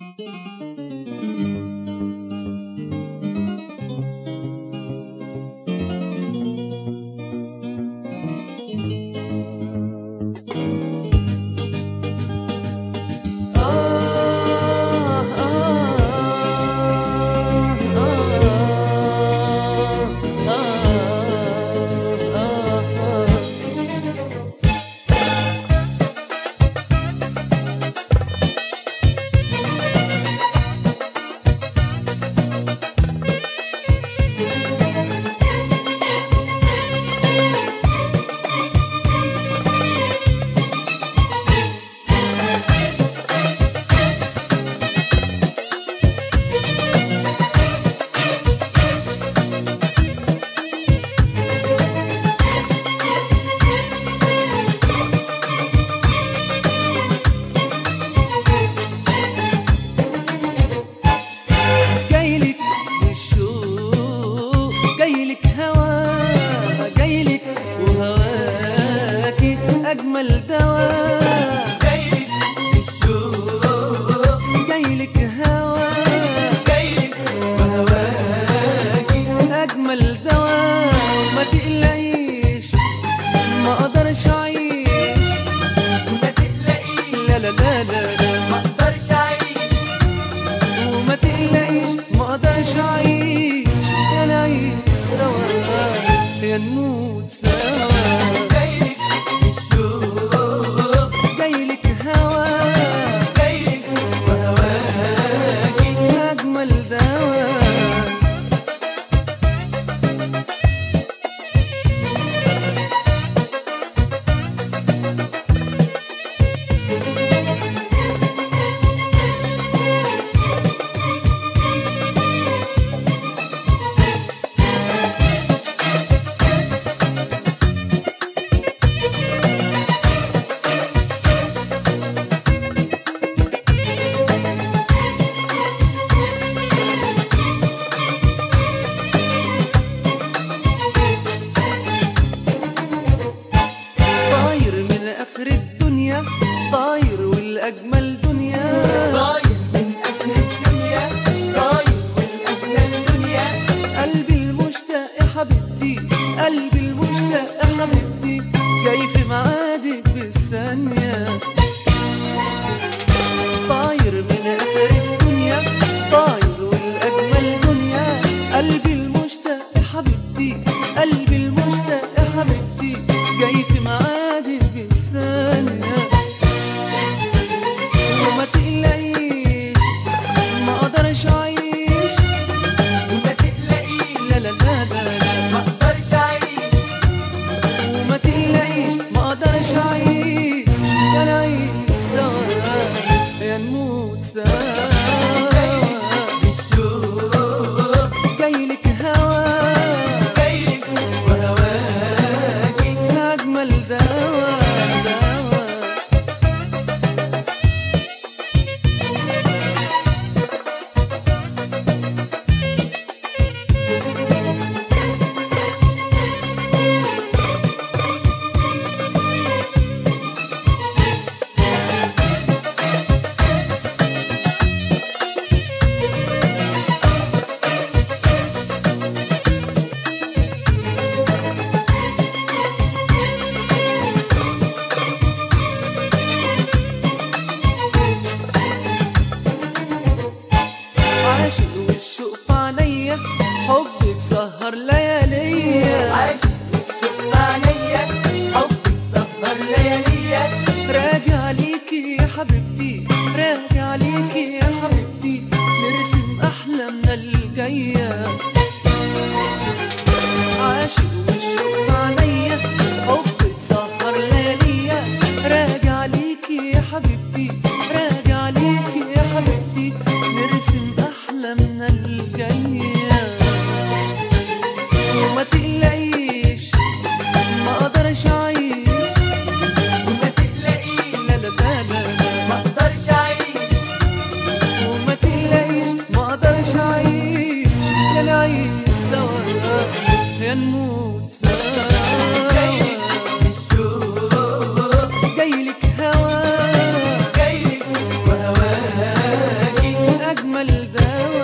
أجمل دواء جايلك بالشوق، جايلك هوا جايلك وهواكي أجمل دواء. ما تقلقيش ما أقدرش أعيش، ما تقلقيش لا لا لا لا لا، ما اقدرش اعيش، وما تقلقيش ما أقدرش أعيش. يا نعيش سوا يا نموت سوا. جايلك بالشوق، جايلك هوا جايلك وهواكي أجمل دواء. طاير من آخر الدنيا، طاير والأجمل دنيا. طاير من اجل الدنيا، طاير والاجمل دنيا. قلبي المشتاق يا حبيبتي، قلبي المشتاق يا حبيبتي، جاي في ميعادك بالثانية. طاير من آخر الدنيا، طاير والأجمل دنيا. قلبي المشتاق يا حبيبتي، قلبي المشتاق يا حبيبتي، جاي في ميعادك بالثانية. وما تقلقيش ما اقدرش اعيش، وما تقلقيش لا لا لا لا لا، ما اقدرش اعيش، وما تقلقيش ما اقدرش اعيش. يا نعيش سوا يا نموت سوا. بالشوق، جايلك هوا جايلك وهواكي اجمل دواء دواء. عاشق والشوق في عينيا، حبك سهر لياليا. عاشق والشوق في عينيا، حبك سهر لياليا. راجع ليكي يا حبيبتي، راجع ليكي يا حبيبتي، نرسم أحلامنا الجاية. عاشق والشوق في عينيا، حبك سهر لياليا. راجع ليكي يا حبيبتي، راجع ليكي يا حبيبتي، نرسم أحلامنا الجاية. وما تقلقيش ما أقدرش أعيش، وما تقلقيش لا لا لا لا لا، ما اقدرش اعيش، الهوى